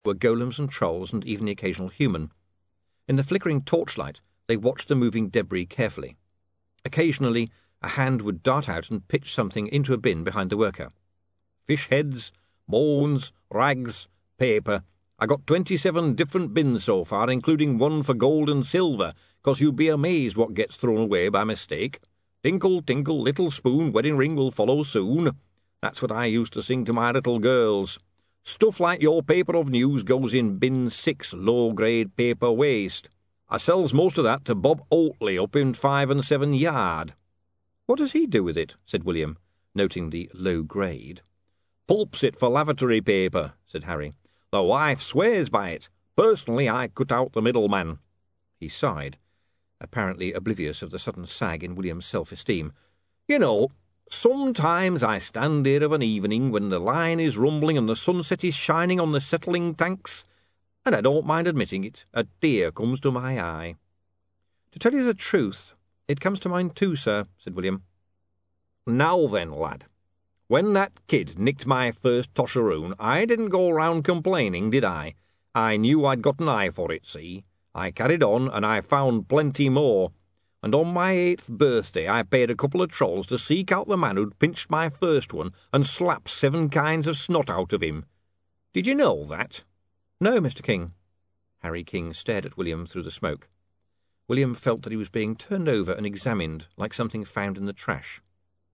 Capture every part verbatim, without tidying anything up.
were golems and trolls and even the occasional human. In the flickering torchlight, they watched the moving debris carefully. Occasionally, a hand would dart out and pitch something into a bin behind the worker. Fish heads, bones, rags, paper. I got twenty-seven different bins so far, including one for gold and silver, 'cause you'd be amazed what gets thrown away by mistake. Tinkle, tinkle, little spoon, wedding ring will follow soon. That's what I used to sing to my little girls. Stuff like your paper of news goes in bin six, low-grade paper waste. I sells most of that to Bob Oatley up in five and seven yard. What does he do with it? Said William, noting the low grade. Pulps it for lavatory paper, said Harry. The wife swears by it. Personally, I cut out the middleman. He sighed, apparently oblivious of the sudden sag in William's self-esteem. You know, sometimes I stand here of an evening when the line is rumbling and the sunset is shining on the settling tanks, and I don't mind admitting it, a tear comes to my eye. To tell you the truth, it comes to mine too, sir, said William. Now then, lad, when that kid nicked my first tosheroon, I didn't go round complaining, did I? I knew I'd got an eye for it, see? I carried on, and I found plenty more. And on my eighth birthday I paid a couple of trolls to seek out the man who'd pinched my first one and slap seven kinds of snot out of him. Did you know that? No, Mister King. Harry King stared at William through the smoke. William felt that he was being turned over and examined like something found in the trash.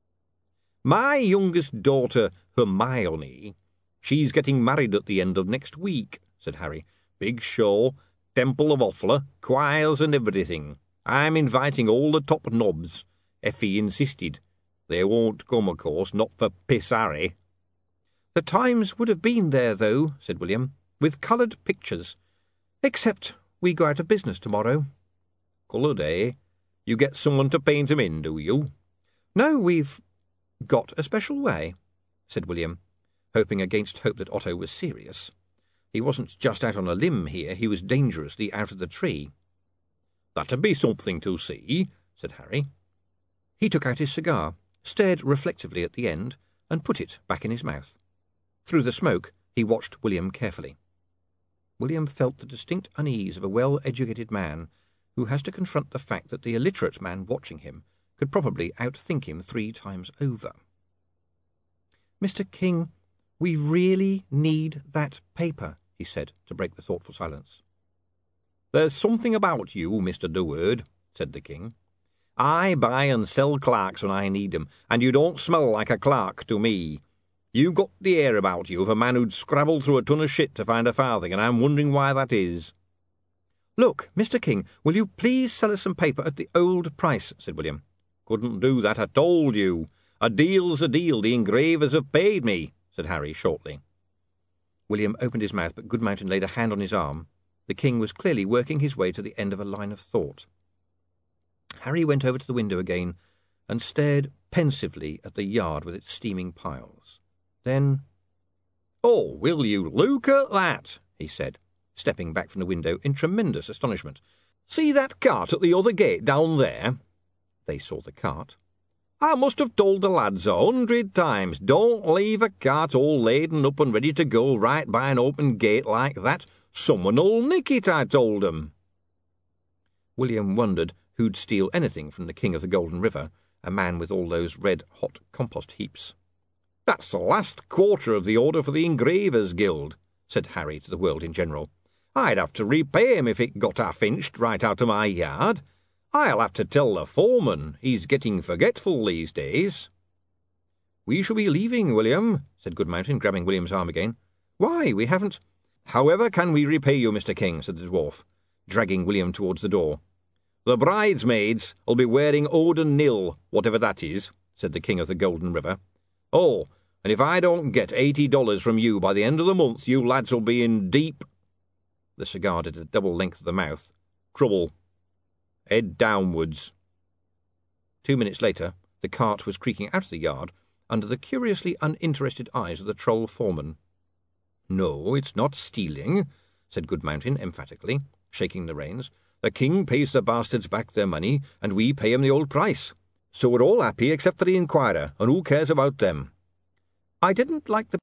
My youngest daughter, Hermione, she's getting married at the end of next week, said Harry. Big show, Temple of Offler, choirs and everything. I'm inviting all the top knobs. Effie insisted. They won't come, of course, not for Piss Harry. The Times would have been there, though, said William, with coloured pictures. Except we go out of business tomorrow. Coloured, eh? You get someone to paint 'em in, do you? No, we've got a special way, said William, hoping against hope that Otto was serious. He wasn't just out on a limb here, he was dangerously out of the tree. That'd be something to see, said Harry. He took out his cigar, stared reflectively at the end, and put it back in his mouth. Through the smoke, he watched William carefully. William felt the distinct unease of a well-educated man who has to confront the fact that the illiterate man watching him could probably outthink him three times over. Mister King, we really need that paper, he said, to break the thoughtful silence. There's something about you, Mister Durward, said the King. I buy and sell clerks when I need 'em, and you don't smell like a clerk to me. You've got the air about you of a man who'd scrabble through a ton of shit to find a farthing, and I'm wondering why that is. Look, Mister King, will you please sell us some paper at the old price, said William. Couldn't do that, I told you. A deal's a deal, the engravers have paid me, said Harry shortly. William opened his mouth, but Goodmountain laid a hand on his arm. The King was clearly working his way to the end of a line of thought. Harry went over to the window again and stared pensively at the yard with its steaming piles. Then, "Oh, will you look at that?" he said, stepping back from the window in tremendous astonishment. "See that cart at the other gate down there?" They saw the cart. "I must have told the lads a hundred times, don't leave a cart all laden up and ready to go right by an open gate like that. Someone'll nick it, I told 'em." William wondered who'd steal anything from the King of the Golden River, a man with all those red-hot compost heaps. "That's the last quarter of the order for the Engravers Guild," said Harry to the world in general. "I'd have to repay him if it got half-inched right out of my yard. I'll have to tell the foreman. He's getting forgetful these days." "We shall be leaving, William," said Goodmountain, grabbing William's arm again. "Why, we haven't—" "However can we repay you, Mister King?" said the dwarf, dragging William towards the door. "The bridesmaids'll be wearing Odin nil, whatever that is," said the King of the Golden River. "Oh, and if I don't get eighty dollars from you by the end of the month, you lads'll be in deep—" The cigar did a double length of the mouth. "Trouble. Head downwards." Two minutes later, the cart was creaking out of the yard under the curiously uninterested eyes of the troll foreman. "No, it's not stealing," said Goodmountain emphatically, shaking the reins. "The King pays the bastards back their money, and we pay 'em the old price. So we're all happy except for the Inquirer, and who cares about them?" "I didn't like the